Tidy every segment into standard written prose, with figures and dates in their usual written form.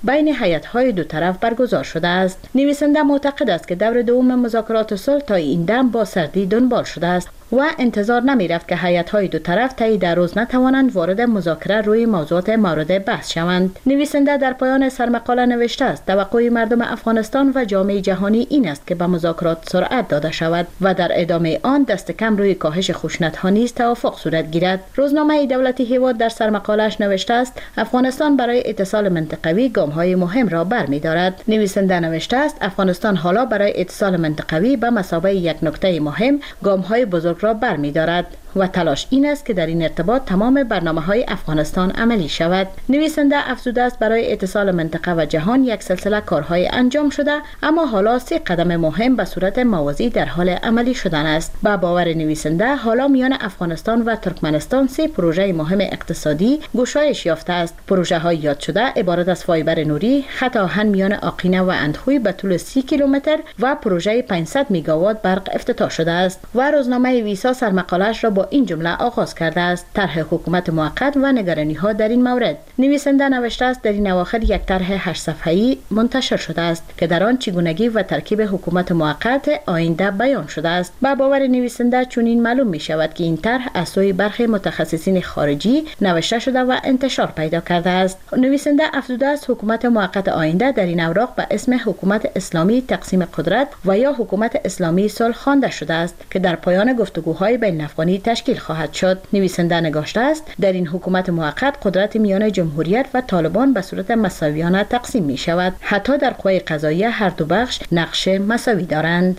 بین هیئت‌های دو طرف برگزار شده است. نویسنده معتقد است که دور دوم مذاکرات صلح تا این دم با سردی دنبال شده است و انتظار نمی رفت که هیئت‌های دو طرف طی در روز نتوانند وارد مذاکره روی موضوعات مورد بحث شوند. نویسنده در پایان سرمقاله نوشته است توقع مردم افغانستان و جامعه جهانی این است که به مذاکرات سرعت داده شود و در ادامه آن دست کم روی کاهش خشونت‌ها نیز توافق صورت گیرد. روزنامه دولتی هیواد در سرمقاله‌اش نوشته است افغانستان برای اتصال منطقوی گام‌های مهم را برمی‌دارد. نویسنده نوشته است افغانستان حالا برای اتصال منطقوی به مثابه یک نکته مهم گام‌های بزرگ را برمی‌دارد و تلاش این است که در این ارتباط تمام برنامه‌های افغانستان عملی شود. نویسنده افزوده است برای اتصال منطقه و جهان یک سلسله کارهای انجام شده، اما حالا 3 قدم مهم به صورت موازی در حال عملی شدن است. با باور نویسنده حالا میان افغانستان و ترکمنستان 3 پروژه مهم اقتصادی گشایش یافته است. پروژه‌های یاد شده عبارت از فایبر نوری، خط آهن میان آقینه و اندخوی به طول 30 کیلومتر و پروژه 500 میگاوات برق افتتاح شده است. و روزنامه ویسا سرمقاله‌اش را با این جمله آغاز کرده است: طرح حکومت موقت و نگرانی‌ها در این مورد. نویسنده نوشته است در این اواخر یک طرح 8 صفحه‌ای منتشر شده است که در آن چگونگی و ترکیب حکومت موقت آینده بیان شده است. با باور نویسنده چنین معلوم می شود که این طرح از سوی برخی متخصصین خارجی نوشته شده و انتشار پیدا کرده است. نویسنده افزوده است حکومت موقت آینده در این اوراق به اسم حکومت اسلامی تقسیم قدرت و یا حکومت اسلامی صلح خوانده شده است که در پایان گفتگوهای بین افغانی تشکیل خواهد شد. نویسنده نگاشته است در این حکومت موقت قدرت میان جمهوریت و طالبان به صورت مساویانه تقسیم می شود. حتی در قوه قضاییه هر دو بخش نقش مساوی دارند.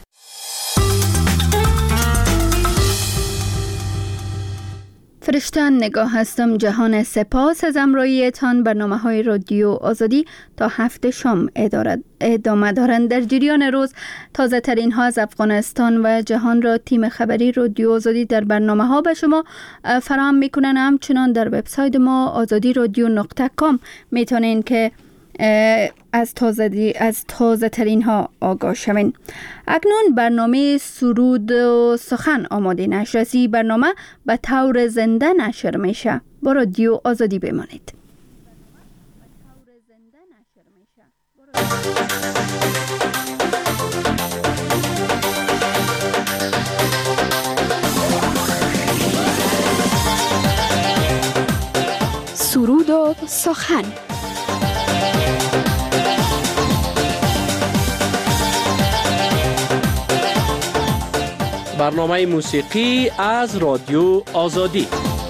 فرشته نگاه هستم جهان. سپاس از همراهیتان. برنامه‌های رادیو آزادی تا 7 شام ادامه دارند. در جریان روز تازه ترین ها از افغانستان و جهان را تیم خبری رادیو آزادی در برنامه ها به شما فراهم میکنن. همچنان در وبسایت ما azadiradyo.com میتونین که از تازه ترین ها آگاه شوین. اکنون برنامه سرود و سخن آماده نشر است. برنامه به طور زنده نشر میشه. با رادیو آزادی بمانید. سرود و سخن. برنامه موسیقی از رادیو آزادی.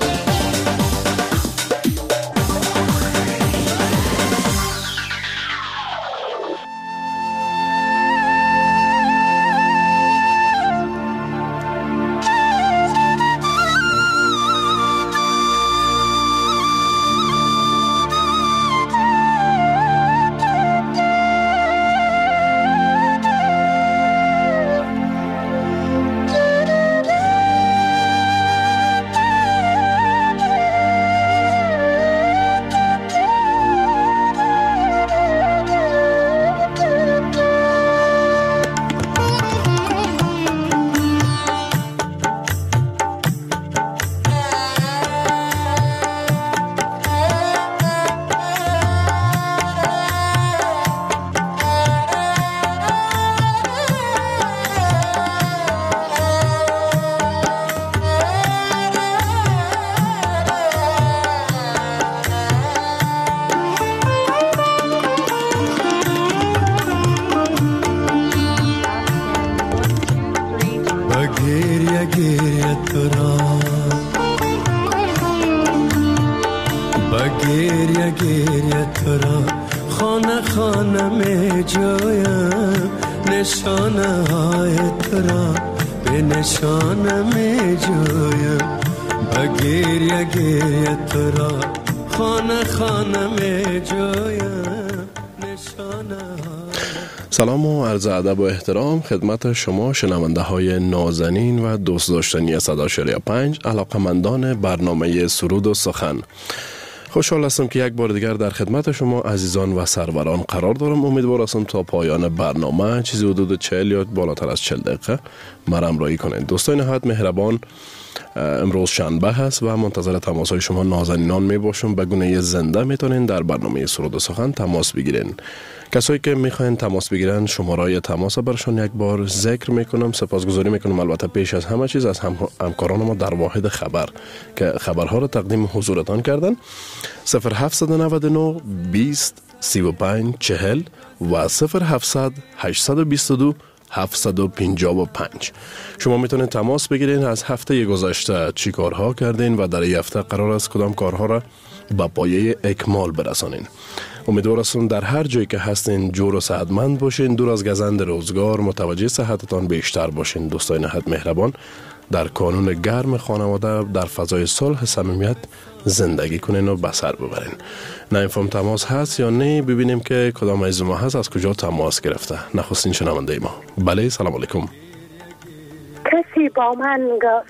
سلام و عرض ادب و احترام خدمت شما شنونده های نازنین و دوست داشتنی صدا 45 علاقمندان برنامه سرود و سخن. خوشحال هستم که یک بار دیگر در خدمت شما عزیزان و سروران قرار دارم. امیدوار هستم تا پایان برنامه چیزی حدود 40 یا بالاتر از 40 دقیقه مرا همراهی کنید. دوستان نهایت مهربان، امروز شنبه هست و منتظر تماس های شما نازنینان می باشم. به گونه زنده میتونین در برنامه سرود و سخن تماس بگیرین. کسایی که میخواین تماس بگیرن شماره تماس برشان یک بار ذکر میکنم. سپاسگزاری میکنم البته پیش از همه چیز از همکاران ما در واحد خبر که خبرها را تقدیم حضورتان کردن. 0799 20 35 40 و 0700 822 755. شما میتونید تماس بگیرین از هفته گذشته چی کارها کردین و در این هفته قرار است کدام کارها را به پایه اکمال برسانین. امیدوار هستم در هر جایی که هستین جور و صحتمند باشین، دور از گزند روزگار، متوجه صحتتان بیشتر باشین. دوستان نهایت مهربان، در کانون گرم خانواده در فضای صلح صمیمیت زندگی کنین و بسر ببرین. نمیفهم تماس هست یا نه، ببینیم که کدام از ما هست، از کجا تماس گرفته. نخستین شنونده ما. بله، سلام علیکم. کسی با من گفت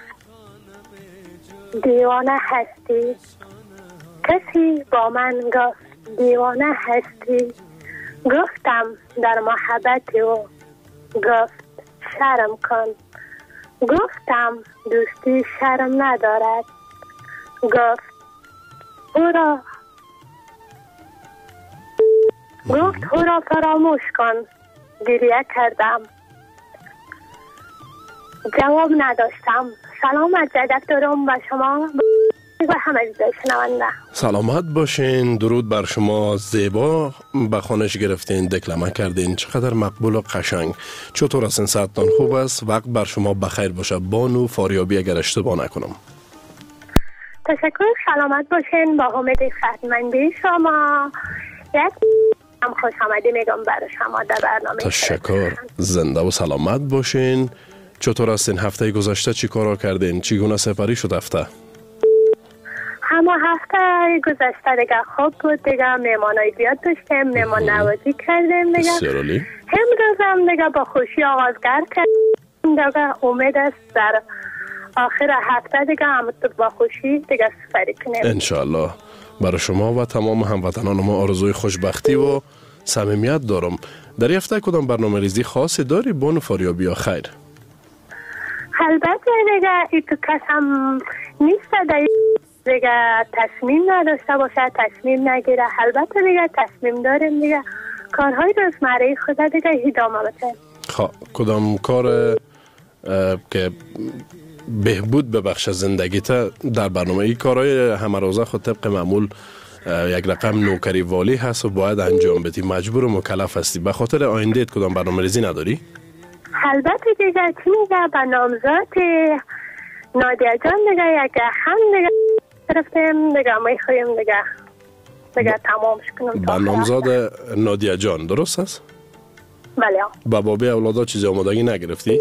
دیوانه هستی، کسی با من گفت دیوانه هستی. گفتم در محبت او، گفت شرم کن. گفتم دوستی شرم ندارد، گفت او را فراموش کن. گریه کردم، جواب نداشتم. سلام از جدک دارم به شما و همه شنونده. سلامت باشین. درود بر شما. زیبا به خانش گرفتین، دکلمه کردین، چقدر مقبول و قشنگ. چطور هستین؟ صحتتان خوب است؟ وقت بر شما بخیر باشه. بانو فاریابی اگر اشتباه نکنم. تشکر، سلامت باشین. با امید خدمتمندی شما یک هم خوش آمدی میگم برای شما در برنامه. تشکر، زنده و سلامت باشین. چطور هستین؟ هفته گذشته چی کارا کردین؟ چگونه سپری شد هفته؟ همه هفته گذشته دیگه خوب بود دیگه. مهمانای زیاد داشتیم، مهمان نوازی کردیم دیگه. امروز هم دیگه با خوشی آغازگر کردیم دیگه. امید است در آخر هفته دیگه هم با خوشی دیگه سفری کنیم انشالله. برای شما و تمام هموطنان ما آرزوی خوشبختی و صمیمیت دارم. در این هفته کدام برنامه ریزی خاصی داری بانو فاریابی یا خیر؟ البته دیگه ای تو کسم نیست دیگه تصمیم نداشته باشه، تصمیم نگیره. البته دیگه تصمیم داریم دیگه کارهای روزمره خود دیگه ادامه بده. کدام کار که بهبود ببخش زندگیت در برنامه ای کارهای همه روزه خود طبق معمول یک رقم نوکری والی هست و باید انجام بدی، مجبور و مکلف هستی. به خاطر آینده کدام برنامه ریزی نداری؟ البته دیگه چی میگه به نامزاد نادیا جان دیگه یک هم دیگه گرفتیم دیگه میخواییم دیگه تمامش کنم. به نامزاد نادیا جان درست است؟ بله. با بابی اولادا چیزی آمادگی نگرفتی؟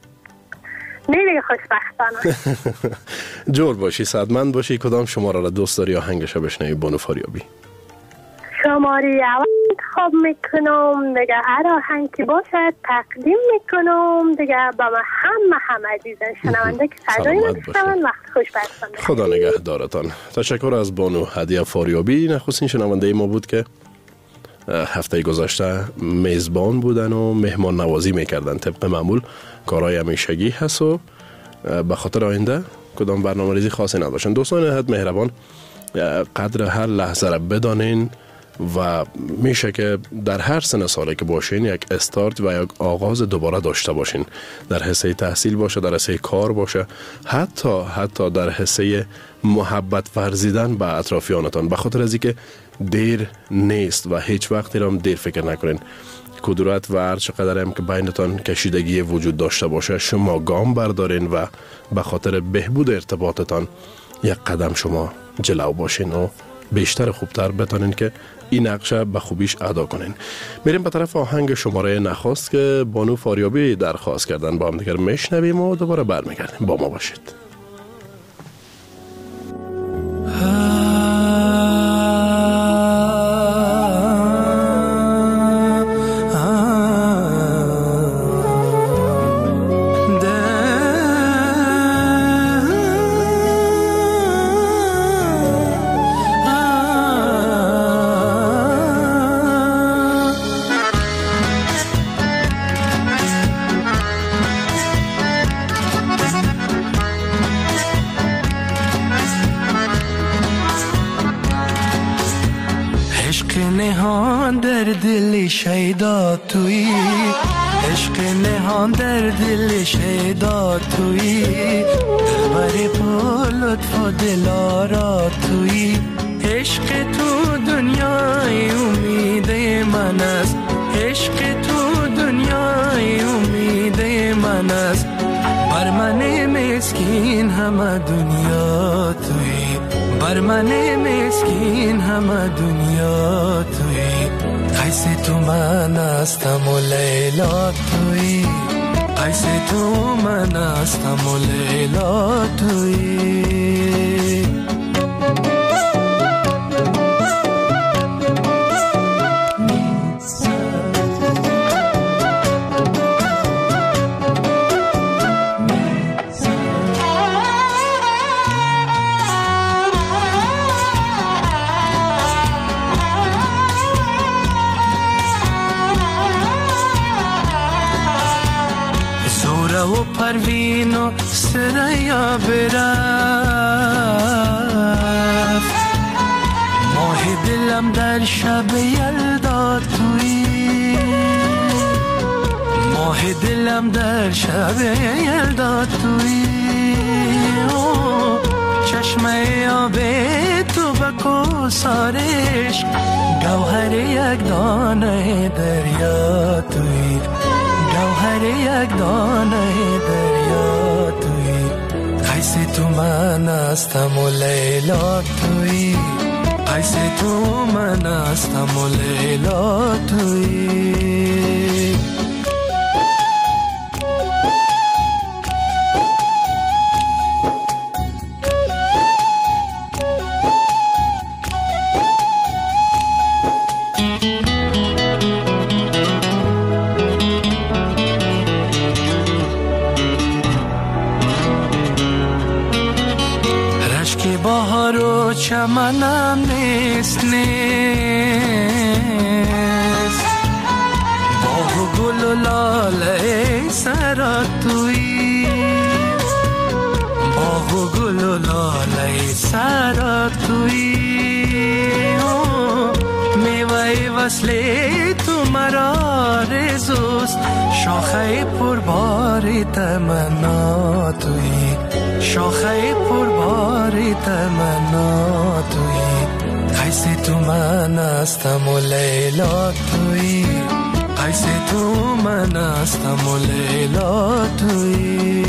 نه دیگه خوشبختانه. جور باشی، صحتمند باشی. کدام شماره را دوست داری آهنگش بشنوی بانو فاریابی؟ شماره اول انتخاب میکنم دیگه. هر آهنگ که باشد تقدیم میکنم دیگه با همه عزیزان شنونده که صدای من بشنون. وقت خوش برسان. خدا نگهدارتان. تشکر از بانو هدیه فاریابی. نخستین شنونده ما بود که هفته گذشته میزبان بودن و مهمان نوازی میکردن. طبق معمول کارهای همیشگی هست و به خاطر آینده کدام برنامه ریزی خاصی نداشتن. دوستان نهایت مهربان، قدر هر لحظه را بدانین و میشه که در هر سن ساله که باشین یک استارت و یک آغاز دوباره داشته باشین. در حصه تحصیل باشه، در حصه کار باشه، حتی در حصه محبت ورزیدن به اطرافیانتان. به خاطر از اینکه دیر نیست و هیچ وقتی هم دیر فکر نکنین. کدورت و هر چقدر هم که بینتان کشیدگی وجود داشته باشه، شما گام بردارین و به خاطر بهبود ارتباطتان یک قدم شما جلو باشین و بیشتر خوبتر بتانین که این نقشه به خوبیش ادا کنین. میریم به طرف آهنگ شماره نخست که بانو فاریابی درخواست کردن. با هم دیگر میشنویم و دوباره برمیگردیم. با ما باشید. دل شیدا تویی، عشق نهان در دل شیدا تویی، دلبر با لطف و دلارا تویی، عشق تو دنیای امید من است، عشق تو دنیای امید من است، بر من مسکین همه دنیا تویی، بر من مسکین همه دنیا تویی، قیس تو من هستم و لیلا تویی، قیس تو من هستم و لیلا تویی. و پروین و سریا برفت، ماه دلم در شب یلدا تویی، ماه دلم در شب یلدا تویی، چشمه آب تو بکو سارش، گوهر یک دانه دریا تویی، گوهر یک دانه دریا تویی، قیس تو من هستم و لیلا تویی، قیس تو من هستم و لیلا تویی. چمنم نیست باغ و گل و لاله سرا تویی، باغ و گل و لاله سرا تویی، میوه وصل تو مرا رزوست، شاخه پرباری تمنا تویی، شاخه پرباری تمنا تویی، قیس تو من هستم و لیلا تویی، قیس تو من هستم و لیلا تویی،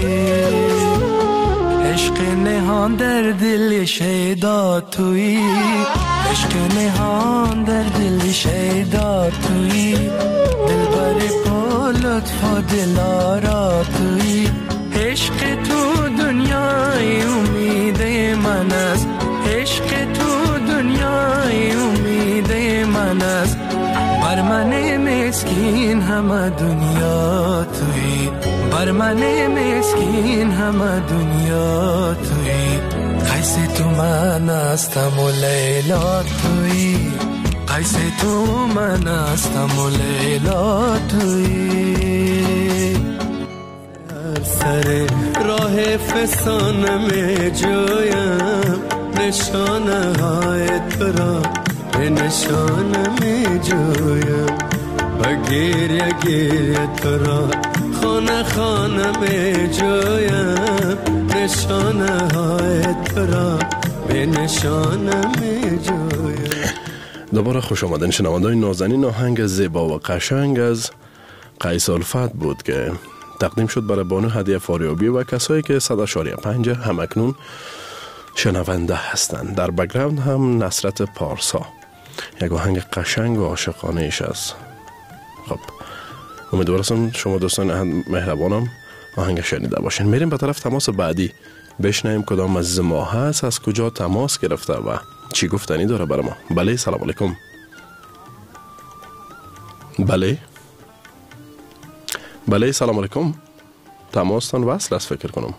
عشق نهان در دل شیدا تویی، عشق نهان در دل شیدا تویی، دلبر با لطف و دلارا تویی، عشق تو دنیای امید من است، عشق تو دنیای امید من است، بر من مسکین همه دنیا تویی، بر من مسکین همه دنیا تویی، قیس تو من هستم و لیلا تویی، قیس تو من هستم و لیلا تویی. سر راه فسانه جویم، نشانه های تو را به نشانه جویم، و گریه گریه تو را خانه خانه جویم، نشانه های تو را به نشانه جویم. دوباره خوش آمدین شنوندگان نازنین. آهنگ زیبا و قشنگ از قیس الفت بود که تقدیم شد برای بانو هدیه فاریابی و کسایی که 100.5 همکنون شنونده هستند. در بک‌گراند هم نصرت پارسا، یک آهنگ قشنگ و عاشقانه ایش است. خب امیدوارم شما دوستان مهربانم آهنگ شنیده باشین. میریم به طرف تماس بعدی، بشنویم کدام از ما هست، از کجا تماس گرفته و چی گفتنی داره برای ما. بله، سلام علیکم. بله سلام علیکم. تماستان وصل است فکر کنم.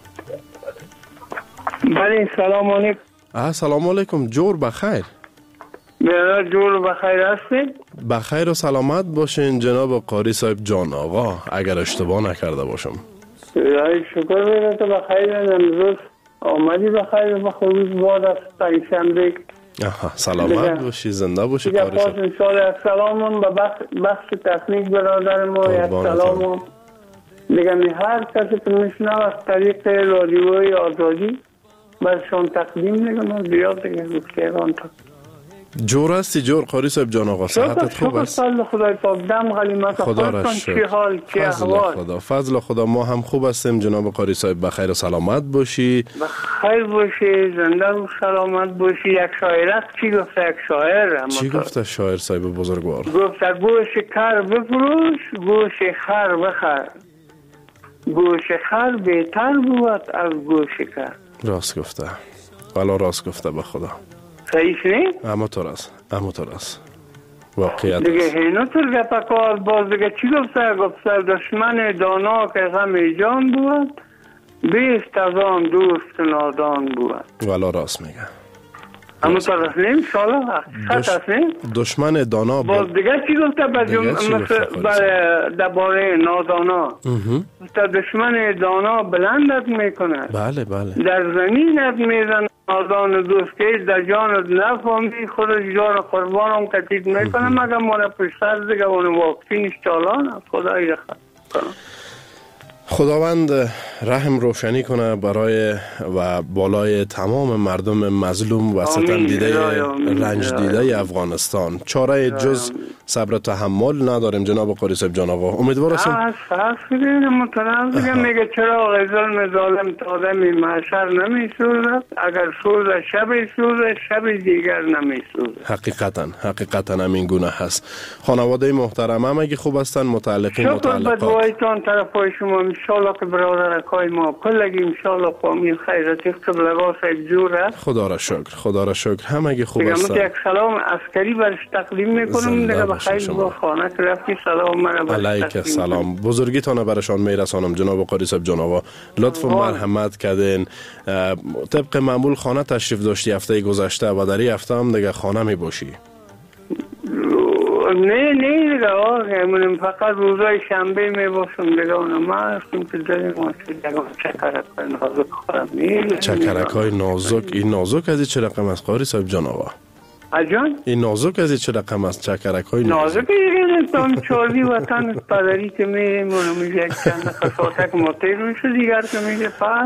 بله سلام علیکم. سلام علیکم. جور بخیر. بیادر جور بخیر هستید؟ بخیر و سلامت باشین جناب قاری صاحب جان آقا، اگر اشتباه نکرده باشم. شکر بیادر تو بخیر، امروز آمدی بخیر و خوبی باد از پنجشنبه سلامت باشی، زنده باشی قاری صاحب. دیگه پاس سلامون به بخش تکنیک برادر ما، یک سلامون دیگه هر کسی که میشنه از طریق رادیوی آزادی برشان تقدیم میگم. زیاد دیگه گفتگان تا جور هستی جور قاری صاحب جان آقا، صحتت خوب است؟ شکر خدای پاک، دم غلیمت خودتان، چی حال چی احوال؟ فضل خدا ما هم خوب هستیم جناب قاری صاحب، بخیر و سلامت باشی. بخیر باشی، زنده و سلامت باشی. یک شاعر است، چی گفته یک شاعر؟ چی گفته شاعر صاحب بزرگوار؟ گفته گوش کر بفروش، گوش خر بخر، گوش خر بهتر بود از گوش کر. راست گفته، والا راست گفته به خدا. صحیح نی؟ اما طور است واقعیت دیگه است. هینو تر گپکار باز دیگه چی گفته دشمن دانا که غم جان بود، بیست از آن دوست نادان بود. والا راست میگه. اما طور است نیم شالا حقیقت است نیم؟ دشمن دانا باز دیگه چی گفته درباره نادانا؟ گفته دشمن دانا بلندت میکنه، بله در زمینت میزن نادان دوست که در جانت نفهمی، خودش جان قربانم کتیب میکنه مگه مانه پشتر دیگه اون واقعی نشتالان. خدای رخت کنم، خداوند رحم روشنی کنه برای و بالای تمام مردم مظلوم و ستم دیده رنج دیده افغانستان. چاره جز صبر و تحمل نداریم جناب قاری صاحب جان آقا. امیدوار هستم میگه چرا ظلم ظالم تا دم محشر نمیسوزد، اگر سوز شب سوزد شب دیگر نمیسوزد. حقیقتا همین گونه هست. خانواده محترم هم اگه خوب هستن، متعلقین متعلقات. شکر بدوایتان طرفای شما، انشالله که برادر اکای ما کلگی انشالله قومی خیرتی قبلگاه صاحب جوره. خدا را شکر همگی خوب هستن. یک سلام عسکری برش تقدیم میکنم دیگه بخیر با خانه که رفتی سلام من برش علیک سلام، بزرگیتان برشان میرسانم جناب قاری صاحب جان آقا. لطف و مرحمت کردین. طبق معمول خانه تشریف داشتی هفته گذشته و در این هفته هم دیگه خانه می باشی؟ نه دیگه آقا، من فقط روزای شنبه می باشم دیگه. اونم ما هستیم که داریم چکرکای نازک خورم. چکرکای نازک؟ این نازک از چه رقم است قاری صاحب جان آقا؟ اجان؟ این نازک از چه رقم است چکرکای نازک؟ نازک چاردی وطن پدری که میریم اونو میگه یک چند خساتک ماتیر میشه دیگر که میگه پس.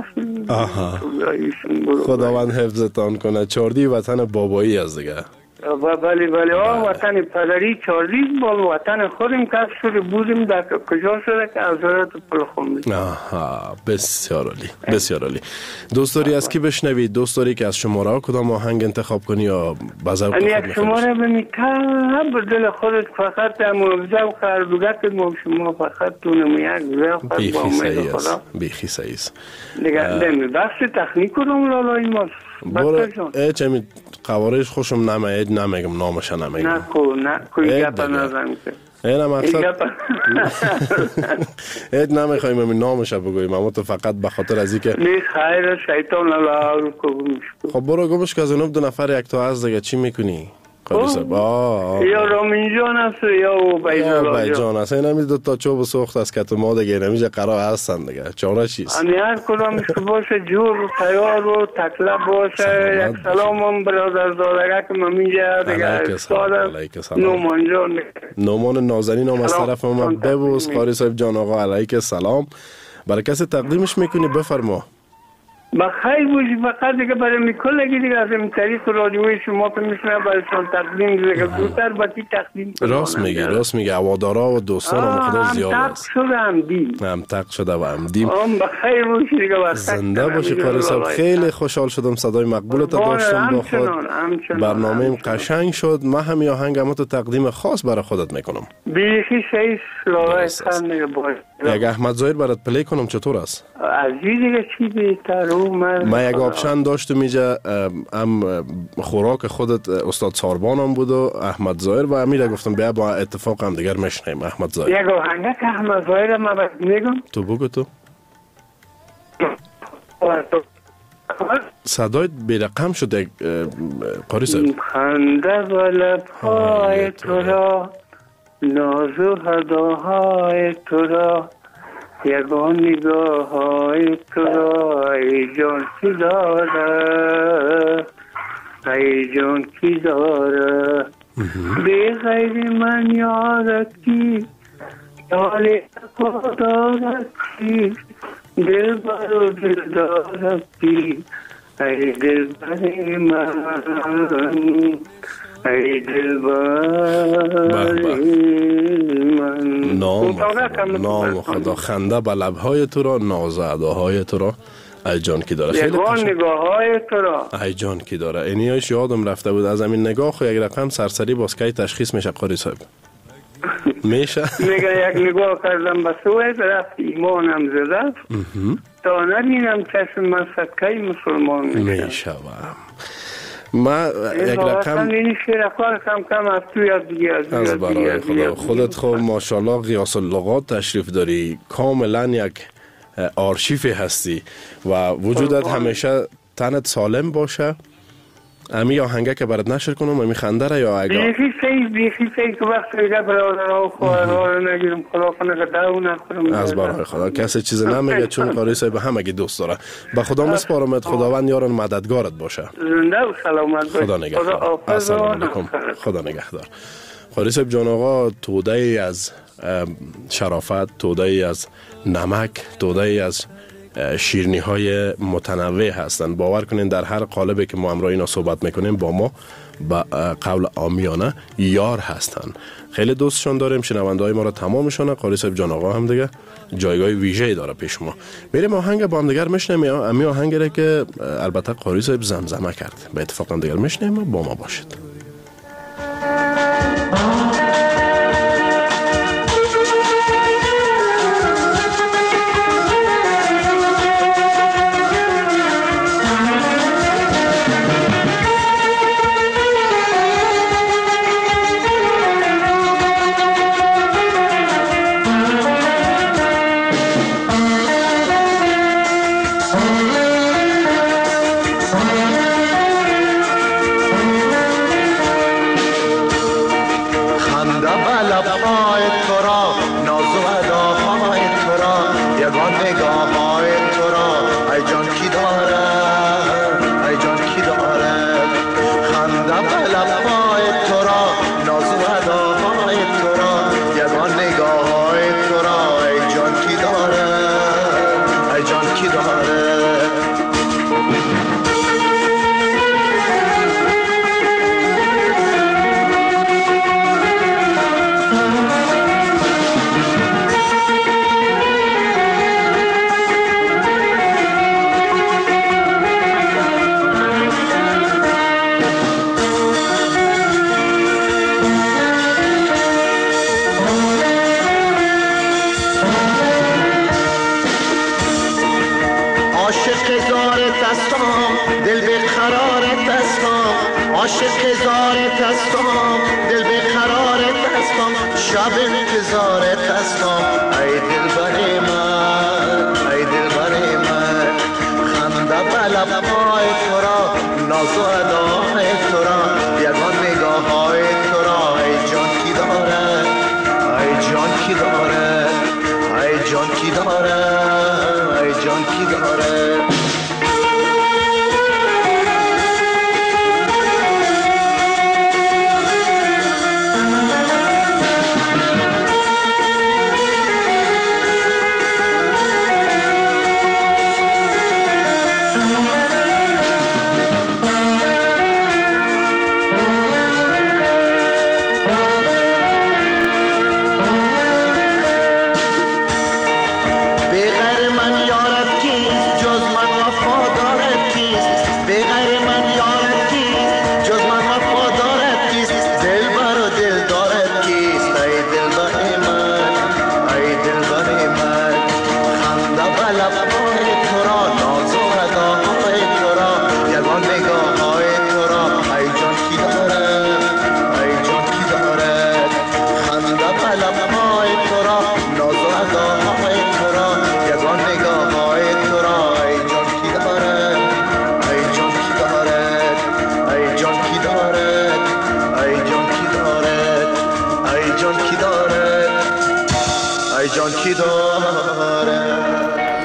خداوند حفظتان کنه. چاردی وطن بابایی از دیگه. بله وطن پدری چاردی بال وطن خودم کس شده بودیم در کجا شده که از ورد پلخون بید. بسیار عالی. دوست داری از کی بشنوید؟ دوست داری که از شماره ها کدام آهنگ انتخاب کنی یا بذوق خود یک شماره بمیتر به دل خودت فقط موزوق اردوگت ما شما فقط دونم یک زوق بیخی سعیز دیگه دمی بخش تخنیک کنم لالای ماست. ایچ همی قوارش خوشم نمیگم نامش نمیگم. نکو گپ نزن که اینا مقصد ایت نمیخوایم همین نامش بگویم، اما تو فقط به خاطر از اینکه نه خیر شیطان الله گمش. خب برو گمش که از اونم دو نفر یک تا از دیگه چی میکنی؟ قاری صاحب یا رامین جان است یا بیجان است. این همی دو تا چوب سوخت از کت ما دیگه نمیشه قرار هستن دیگه. چاره چیست؟ هر کدامش که باشه جور و تیار و تکلب باشه. یک سلام هم برادر زادگه که من میگه دیگه استاد نومان جان، نومان نازنین هم از طرف من ببوس. قاری صاحب جان آقا علیک سلام. برای کسی تقدیمش میکنی بفرما. بخیر باشی. فقط دیگه برای میکلگی دیگه از این طریق رادیوی شما که میشنه برایشان تقدیم دیگه زودتر باتی تقدیم کنم. راست میگی هوادارا و دوستان هم خدا زیاد است. هم تق شده و هم دیم. بخیر باشی دیگه. زنده باشی قاری صاحب. خیلی خوشحال شدم صدای مقبولت داشتم با خود. برنامه قشنگ شد. من همین آهنگ هم تو تقدیم خاص برای خودت میکنم. بیخی شیش لالای خند دیگه باید. یک احمد ظاهر برات پلی کنم چطور است؟ عزیز دیگه چی بهتر من یک آپشن داشتم اینجا، هم خوراک خودت استاد ساربان هم بود و احمد ظاهر و امیره گفتم بیا با اتفاق هم دیگر مشنیم احمد ظاهر. یک آهنگه که احمد ظاهر ما باید میگم تو بگو. تو صدایت بیرقم شده قاری صاحب. خنده و لبهای تو را، ناز و هداهای تو را، یگان نگاه های تو را ای جان چی داره، ای جان کی داره به غیر من یارت کی یار دارد کی دل بر و دل دارد کی ای دل بر من ای دل بر من. نام خدا خنده به لبهای تو را، ناز اداهای تو را ای جان کی داره. خیلی نگاه های تو را ای جان کی داره. اینیش یادم رفته بود از همین نگاه خو یک رقم سرسری باز کی تشخیص میشه قاری صاحب؟ میشه میگه یک نگاه کردم به سوید رفت ایمانم زده تا نبینم چشم من صدقه مسلمان میشه ما یک رقم این شیر کم از توی از دیگه از برای خدا خودت خب ماشاءالله قیاس اللغات تشریف داری، کاملا یک آرشیف هستی و وجودت همیشه تنت سالم باشه. امی آهنگه که برات نشر کنم امی خنده را یا اگه بیخی سید که وقت دیگه برادرها و خواهرها رو نگیرم خدا کنه که دو نکنم از برای خدا کسی چیز نمیگه چون قاری صاحب همگی دوست داره. به خدا مسپارمت، خداوند یاران مددگارت باشه. زنده و سلامت باشه. خدا نگهدار. السلام علیکم. خدا نگهدار. قاری صاحب جان آقا توده ای از شرافت، توده ای از نمک، توده ای از شیرینی های متنوع هستند. باور کنین در هر قالبی که ما امروز اینا صحبت میکنیم با ما با قول عامیانه یار هستند. خیلی دوستشون داریم، شنونده های ما را تمامشون. قاری صاحب جان آقا هم دیگه جایگاه ویژه‌ای داره پیش ما. میریم آهنگ با هم دیگر میشنیم. امی آهنگی را که البته قاری صاحب زمزمه کرد به اتفاق هم دیگر میشنیم. با ما باشید.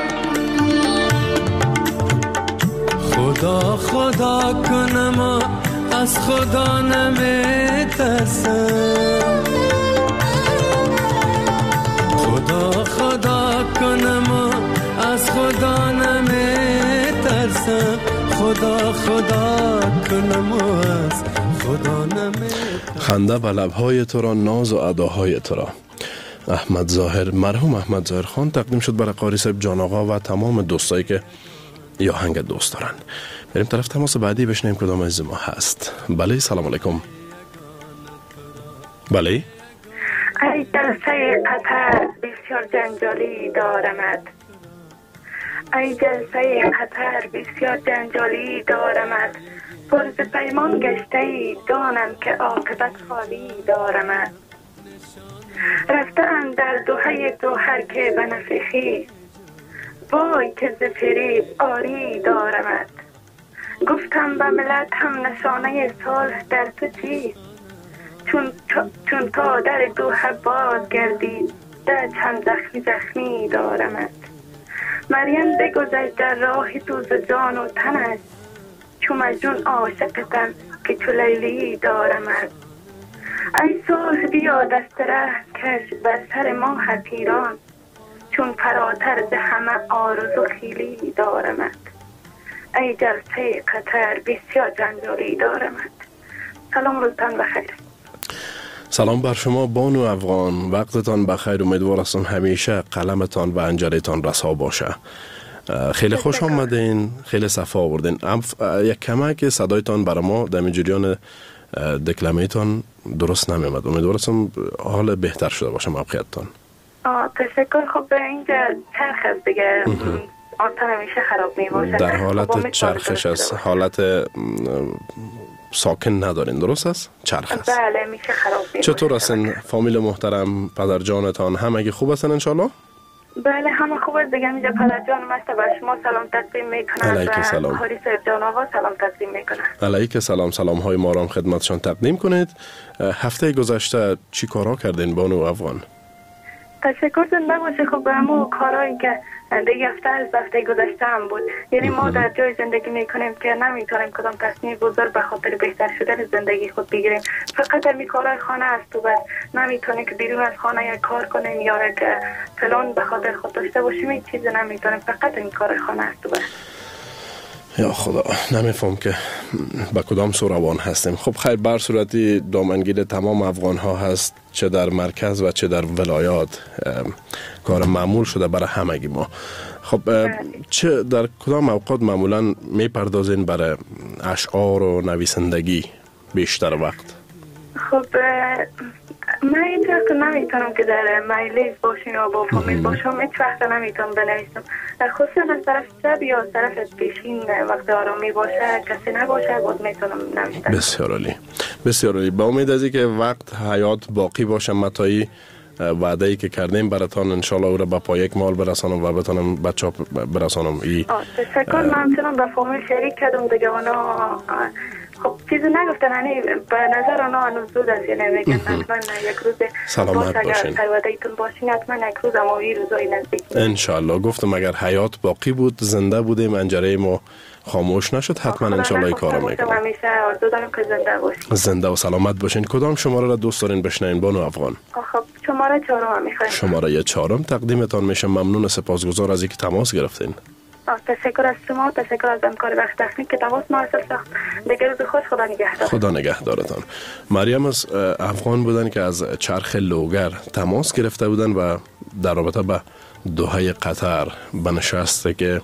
خدا خدا کنم از خدا نمیترسم، خدا خدا کنم و از خدا نمیترسم، خدا خدا کنم و از خدا نمیترسم. خنده به لبهای تو را، ناز و اداهای تو را. احمد ظاهر، مرحوم احمد ظاهر خان تقدیم شد برای قاری صاحب، جان آقا و تمام دوستایی که یا هنگ دوست دارن. بریم طرف تماس بعدی بشنیم کدام از ما هست. بله، سلام علیکم. بله. ای جلسه قطر بسیار جنجالی دارمد، ای جلسه قطر بسیار جنجالی دارمد، پرز پیمان گشته دانم که عاقبت خالی دارمد. رفتن در دوحه دوحر که به نفع خویش، وای که ز فریب آری دارمد. گفتم به ملت هم نشانه صلح در تو چیست، چون تا در دوحه باز گردید در چند زخمی دارمد. مریم بگذشت در راه تو ز جان و تنش، چون مجنون عاشقتم که چو لیلی دارمد. ای صلح بیا دست ره کش بر سر ما حقیران، چون فراتر ز همه آرزو خیلی دارمد. ای جلسه قطر بسیار جنجالی دارمد. سلام، روزتان بخیر. سلام بر شما بانو افغان، وقتتان بخیر. امیدوار هستم همیشه قلمتان و انجرتان رسا باشه. خیلی خوش آمدین، خیلی صفا آوردین. یک کمک صدایتان برای ما در جریان دکلمه‌تان درست نمی‌آمد. امیدوار هستم حال بهتر شده باشه موقعیتتان. تشکر. خب به اینجا چرخ است دیگه، آنتن همیشه خراب می‌باشه. در حالت چرخش است، حالت ساکن ندارین، درست است؟ چرخ است. بله، میشه خراب می‌باشه. چطور هستین فامیل محترم، پدر جانتان همگی خوب هستن انشالله؟ بله، همه خوب است دیگه. اینجا پدر جانم است، به شما سلام تقدیم میکنم. علیک سلام. قاری صاحب جان آقا سلام تقدیم میکنم. علیک سلام. سلام های ما را خدمتشان تقدیم کنید. هفته گذشته چی کارا کردین بانو افغان؟ تشکر، زنده باشه. خب همون کارهایی که دیگه هفته گذشته هم بود، یعنی ما در جای زندگی میکنیم که نمیتونیم کدام تصمیم بزرگ به خاطر بهتر شدن زندگی خود بگیریم. فقط در کارهای خانه است و بس نمیتونیم که بیرون از خانه یک کار کنیم یا یک پلان به خاطر خود داشته باشیم. این چیز نمیتونیم، فقط این کار خانه است و بس. یا خدا، نمیفهم که با کدام سو روان هستیم. خب خیر، بر صورتی دامنگیر تمام افغان ها هست، چه در مرکز و چه در ولایات. کار معمول شده برای همگی ما. خب چه در کدام اوقات معمولا میپردازین برای اشعار و نویسندگی بیشتر وقت؟ خب من هیچ وقت نمیتونم که در مجلس باشیم یا با فامیل باشم، هیچ وقت نمیتونم بنویسم. خصوصا از طرف شب یا از طرف پیشین وقت آرامی باشه، کسی نباشه، بود میتونم نوشتم. بسیار عالی، بسیار عالی. با امید از اینکه وقت حیات باقی باشه، متایی وعده ای که کردیم براتان انشالله او را به پای یک مال برسانم و بتانم بچه‌ها برسانم. تشکر. من همچنان به فامیل شریک کردم دیگه، اونا خب چیزی نگفتن، یعنی به نظر اونا هنوز زود است، یعنی میگن حتما یک روز سلامت باشین، سرواده‌ایتون باشین، حتما یک روز اماوی روزای نزدیک انشالله. گفتم اگر حیات باقی بود، زنده بودیم، انجره ما خاموش نشد، حتما انشالله این کارو میکنم. همیشه آرزو دارم که زنده باشین. زنده و سلامت باشین. کدام شماره را دوست دارین بشنوین بانو افغان؟ خب شماره 4 میخوایم. شماره 4 تقدیمتان میشه. ممنون، سپاسگزار از اینکه تماس گرفتین. تشکر از شما، تشکر از همکار بخش تکنیک که تماس موصل ساخت. دیگه روز خوش، خدا نگهدار. خدا نگهدارتان. مریم از افغان بودن که از چرخ لوگر تماس گرفته بودن و در رابطه به دوحه قطر بنشسته که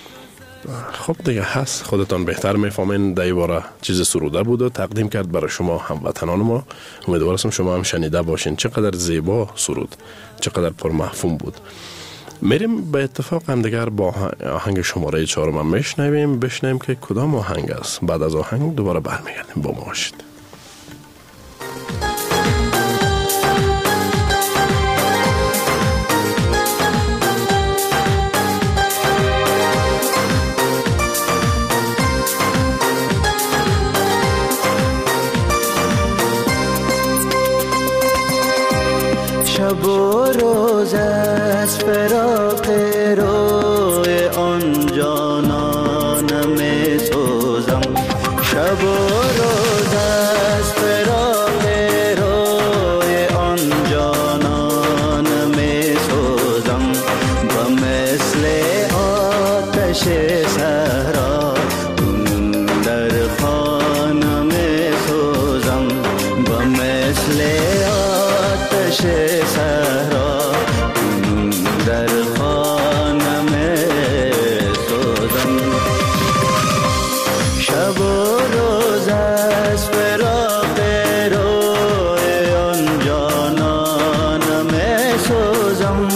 خب دیگه هست، خودتان بهتر میفهمین در این باره چیز سروده بود و تقدیم کرد برای شما هموطنان ما. امیدوارم شما هم شنیده باشین. چقدر زیبا سرود، چقدر پرمفهوم بود. میریم به اتفاق هم دیگر با آهنگ شماره 4 میشنویم، بشنویم که کدام آهنگ است. بعد از آهنگ دوباره برمیگردیم. با ما باشید. شب و روز از فراق روی آن جانانم می سوزم، شب و روز صحرا کنون در خانم سوزم. شب و روز از فراق روی آن جانانم سوزم.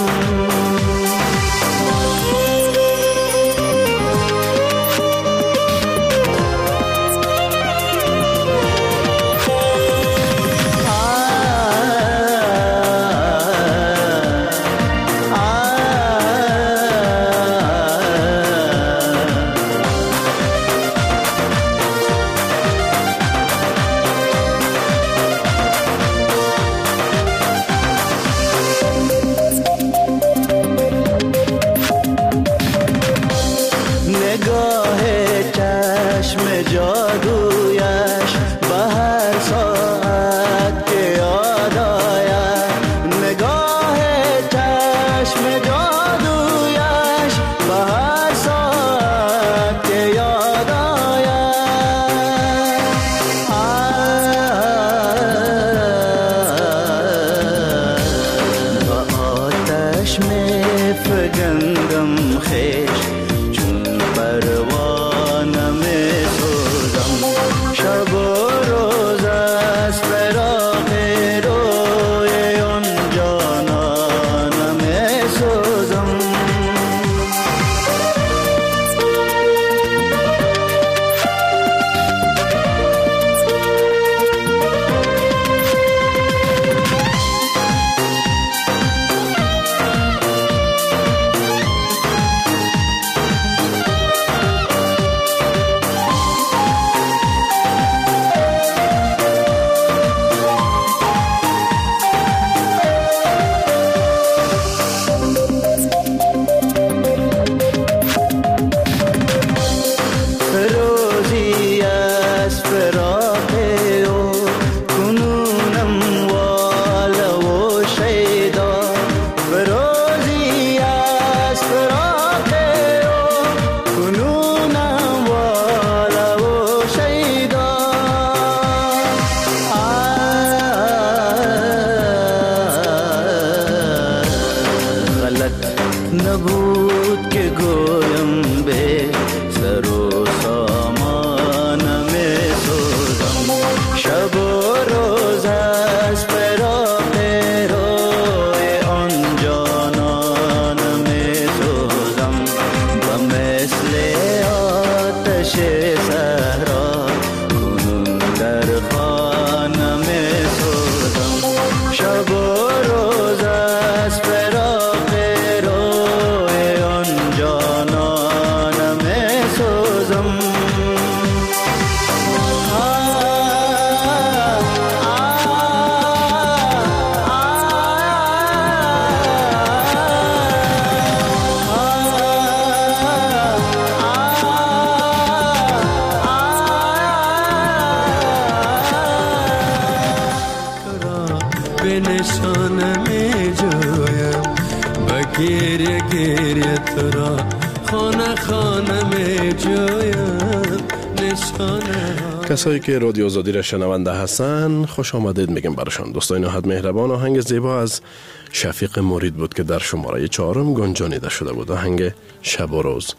کسایی که رادیو آزادی را شنونده هستن خوش آمدید میگم برشان. دوستان نهایت مهربان، آهنگ زیبا از شفیق مرید بود که در شماره 4 گنجانیده شده بود، آهنگ شب و روز.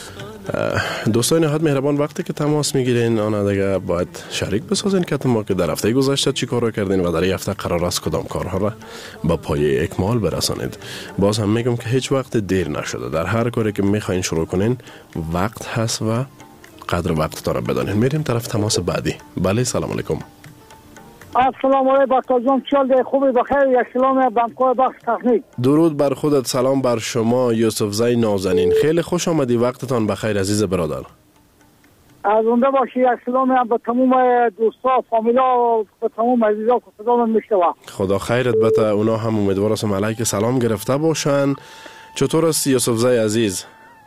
دوستان نهایت مهربان، وقتی که تماس میگیرین آن دیگه باید شریک بسازین که ما که در هفته گذشته چی کار رو کردین و در این هفته قرار است کدام کارها را با پایه اکمال برسانید. باز هم میگم که هیچ وقت دیر نشده. در هر کاری که میخواین شروع کنین وقت هست و قدر وقت داره بدانین. میریم طرف تماس بعدی. بله، سلام علیکم. السلام علیکم دکتر جان، چال خوبی بخیر؟ یک سلام بنکای بخش تکنیک. درود بر خودت، سلام بر شما یوسف زی نازنین. خیلی خوش آمدی، وقتتان بخیر عزیز برادر. از اونده باشی. یک سلام به تمام دوستا فامیلا و به تمام عزیزا که صدامون میشنوه. خدا خیرت بده. اونا هم امیدوار هستم علیک سلام گرفته باشن. چطور هستی یوسف زی عزیز؟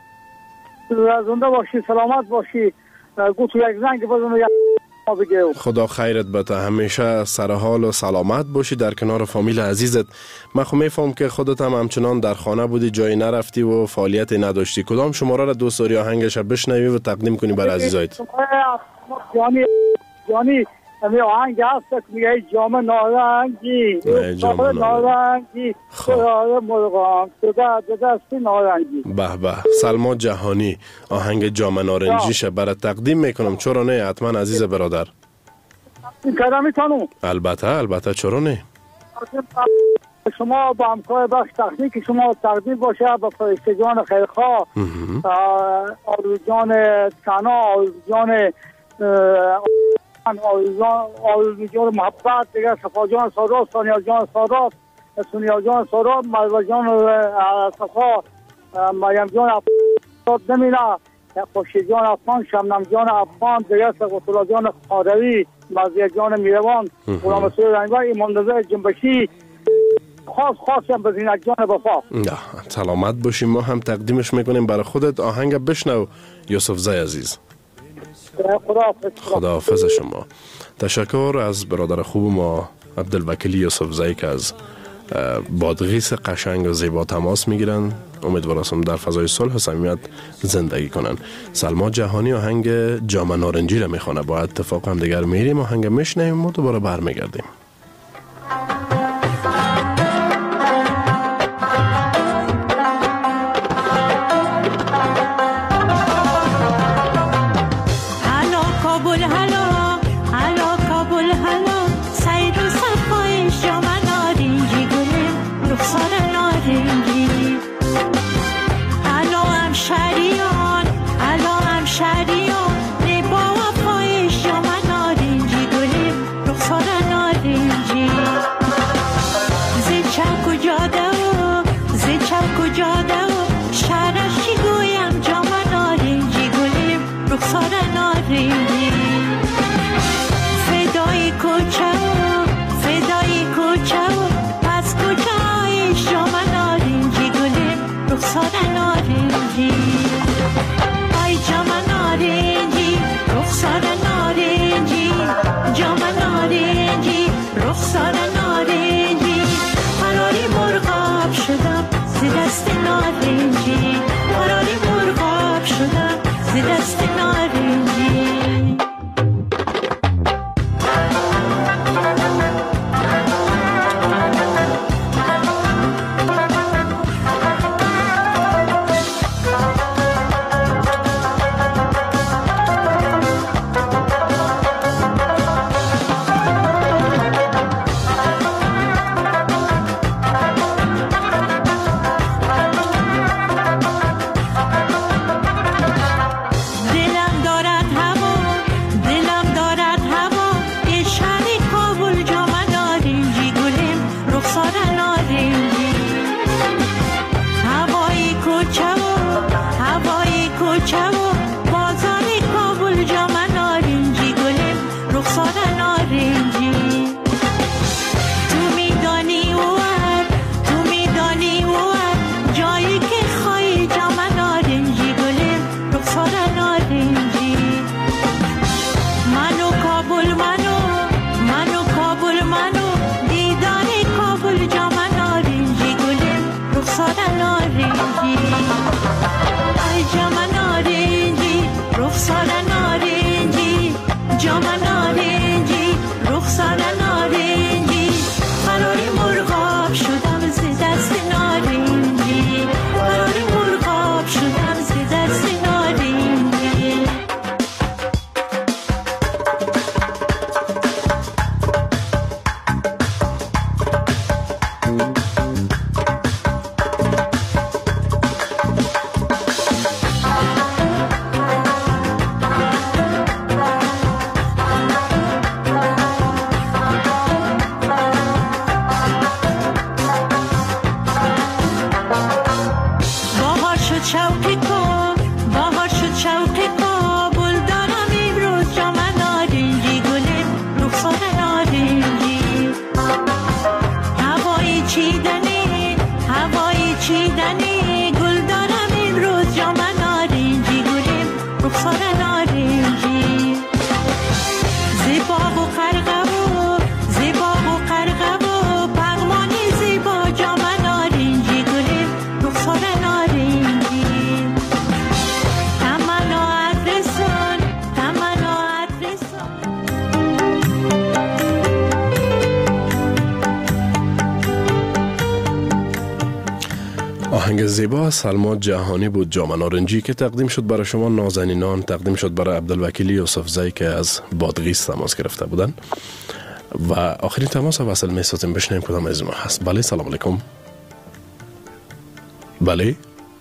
از اونده باشی، سلامت باشی. گوتو یک زنگ بزن و یک بگیو. خدا خیرت بده. همیشه سر حال و سلامت باشی در کنار فامیل عزیزت. من خو میفهم که خودت هم همچنان در خانه بودی، جایی نرفتی و فعالیتی نداشتی. کدام شماره را دوست داری آهنگش بشنوی و تقدیم کنی بر عزیزایت؟ جانی امی آهنگ هست که میگه جام نارنگی نارنگی خرار مرغان تو دستی نارنگی. به به، سلما جهانی آهنگ جام نارنجیشه برای تقدیم میکنم. چرا نه؟ حتما عزیز برادر. این کارا میتونم. البته چرا نه؟ شما با همکار بخش تکنیک شما تقدیم باشه به فرشتگان خیرخواه، آرزو جان سنا، آرزو جان محبت، دیگه صفا جان سارا، سونیا جان سارا، سونیا جان سارا، مروه جان صفا، مریم جان افغان نمیره، خوشی جان افغان، شمنم جان افغان، دیگه سقوطلا جان خاروی، مزیه جان میروان، غلام سوی رنگوار، ایمان رضا جنبشی، خاص هم به زینت جان وفا. سلامت باشیم. ما هم تقدیمش میکنیم برای خودت. آهنگ بشنو یوسف زی عزیز. خداحافظ شما. تشکر از برادر خوب ما عبدالوکیل یوسف زی که از بادغیس قشنگ و زیبا تماس میگیرن. امیدوارم در فضای صلح و صمیمیت زندگی کنن. سلما جهانی آهنگ جام نارنجی را میخونه. با اتفاق هم دیگر میریم آهنگ میشنویم و دوباره برمیگردیم. شریان با وفای شما نارنجی گلیم رخسار نارنجی آهنگ زیبا از سلما جهانی بود، جام نارنجی، که تقدیم شد برای شما نازنینان، تقدیم شد برای عبدالوکیل یوسفزئی که از بادغیس تماس گرفته بودن. و آخرین تماس وصل می سازیم، بشنیم کدام از ما هست. بله، سلام علیکم. بله،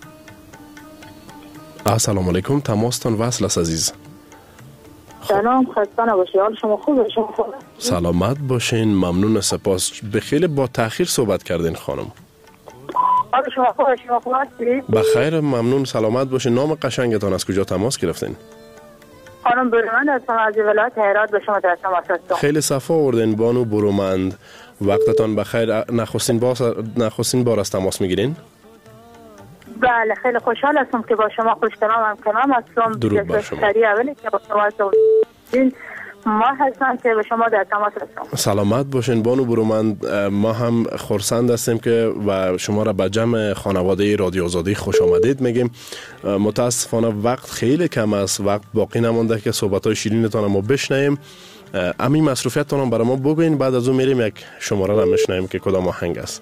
سلام علیکم، تماستان وصل است عزیز. سلام، خسته نباشید. حال شما خوبه؟ شما خوبه؟ سلامت باشین، ممنون، سپاس. بخیلی با تأخیر صحبت کردین خانم. حال شما خوبه؟ شما خوب هستید؟ بخیر، ممنون، سلامت باشین. نام قشنگتان از کجا تماس گرفتین؟ خانم برومند هستم از ولایت هرات، به شما در تماس هستم. خیلی صفا آوردین بانو برومند، وقتتان بخیر. نخستین بار از تماس میگیرین؟ بله، خیلی خوشحال هستم که با شما خوشکلام هستم. درود بر شما. اولی که با شما هستم ما هستم که به شما در تماس هستم. سلامت باشین بانو برومند. ما هم خرسند هستیم که و شما را به جمع خانواده رادیو آزادی خوش آمدید میگیم. متاسفانه وقت خیلی کم است، وقت باقی نمانده که صحبت‌های شیرینتان ما بشنویم. همین مصروفیتتان هم برای ما بگوین، بعد از اون میریم یک شماره را میشنویم که کدام آهنگ است.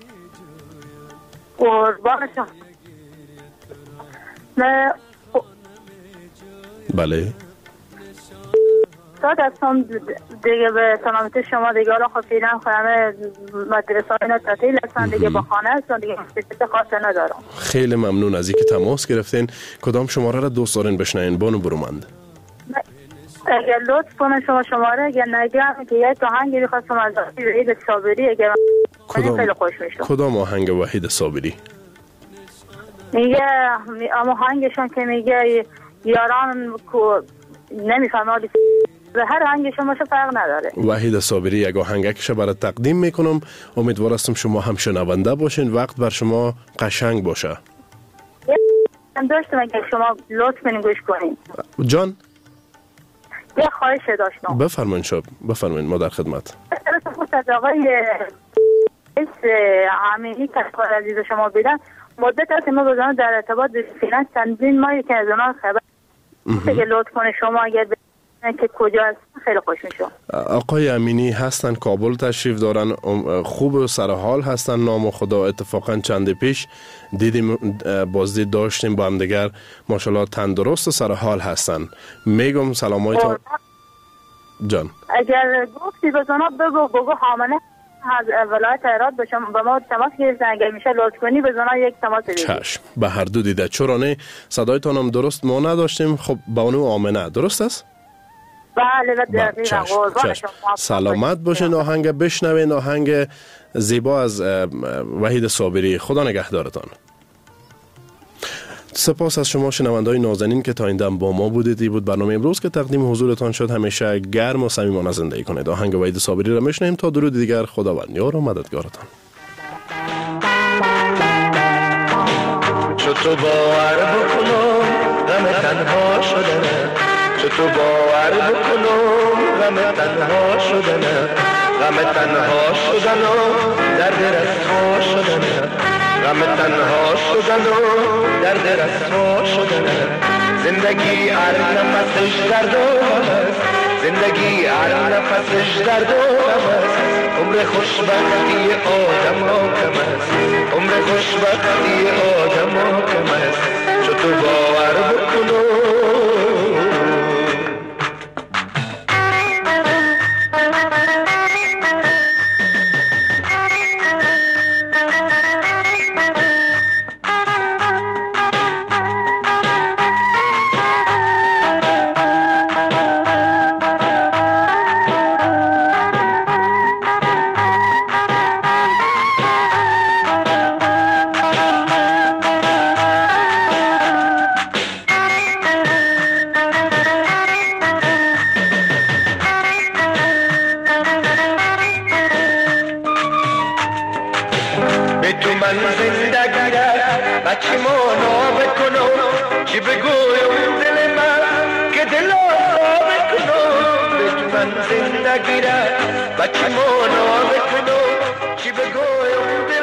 قربان شما. بله. ساعت هستم دیگه به سلامتی شما دیگه. حالا خب فیلم خودم مدرسه اینا تعطیل هستن دیگه، با خانه هستن دیگه، مشکل خاصی ندارم. خیلی ممنون از اینکه تماس گرفتین. کدام شماره را دوست دارین بشنوین بانو برومند؟ اگر لطف کنه شما شماره اگر نگم که یک آهنگی می‌خواستم از وحید صابری، اگر خیلی خوش میشم. کدام آهنگ وحید صابری؟ میگه آهنگشون که میگه یاران کو نمیفهمم، به هر آهنگشون باشه فرق نداره. وحید صابری یک آهنگش برای تقدیم میکنم. امیدوار هستم شما هم شنونده باشین، وقت بر شما قشنگ باشه. من داشتم اگه شما لطف کنین گوش کنین. جان یه خواهش داشتم. بفرمایید شب، بفرمایید، ما در خدمت. از آقای امینی که کار عزیز شما بیدن مدت هست ما بزنم در ارتباط فیلن چندین ماهی که از اونا خبر اگه لطف کنه شما اگر ببینن که کجا هست خیلی خوش میشم. آقای امینی هستن، کابل تشریف دارن، خوب و سرحال هستن نام خدا. اتفاقا چند پیش دیدیم، بازدید داشتیم با هم دیگر، ماشاءالله تندرست و سرحال هستن. میگم سلامایتان جان. اگر گفتی بزنم بگو حامنه از ولایت هرات به ما تماس گرفتن، اگر میشه لطف کنی بزنم یک تماس دیدی. چشم، به هر دو دیده. چرا نه؟ صدایتان هم درست ما نداشتیم. خب بانو آمنه درست است؟ بله. چشم. سلامت باشین. آهنگ بشنوین، آهنگ زیبا از وحید صابری. خدا نگهدارتان. سپاس از شما شنونده‌های نازنین که تا این دم با ما بودید. این بود برنامه امروز که تقدیم حضورتان شد. همیشه گرم و صمیمانه زندگی کنید. آهنگ وحید صابری را میشنویم. تا درود دیگر، خداوند یار و مددگارتان. تو باور بکنم غم تنها شدنه، تو باور بکنم غم تنها شدنه، غم تنها شدن و درد رسوا شدنه، غم تنها شدن و درد رسوا شدنه. زندگی هر نفسش درد و غم است، زندگی هر نفسش درد و غم است. عمر خوشبختی آدم ها کم است، عمر خوشبختی آدم ها کم است. چو تو باور بکنم زندگی را بچه مونا بکنم چی بگویم